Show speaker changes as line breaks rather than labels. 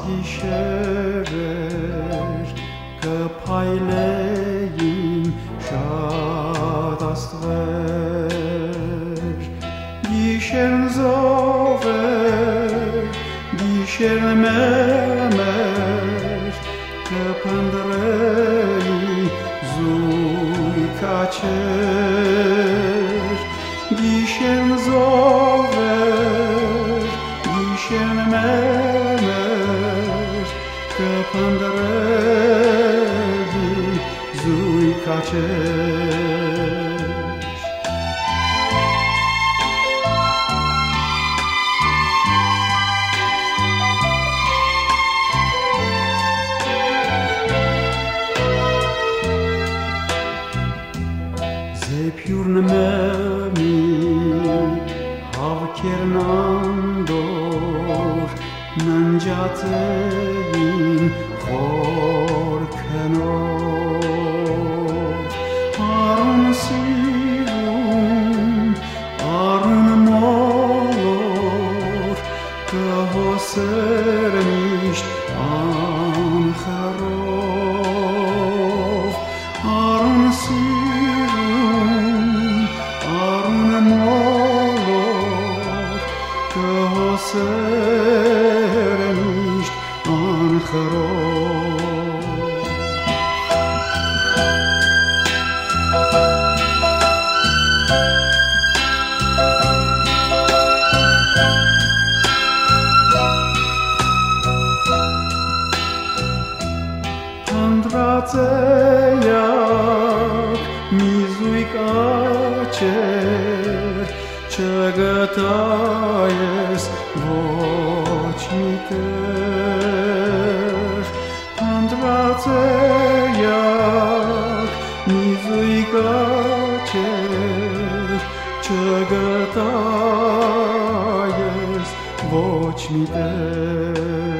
գիշերեր կփայլեին շատ աստղեր, գիշերն զովեր, գիշերն մեր կփնտրեի զույգ աչեր, գիշերն զովեր, գիշերն մեր կփնտրեի զույգ աչեր։ Զեփյուրն մեմի հավքերն անդոր ննջածեին խոր քնով, արուն սիրուն, արուն մոլոր կհոսեր միշտ անխռով, արուն սիրուն, արուն մոլոր կհոսեր միշտ անխռով։ Փնտրածեյակ մի զույգ աչեր չգտա ես ոչ մի տեղ, փնտրածեյակ մի զույգ աչեր չգտա ես ոչ մի տեղ։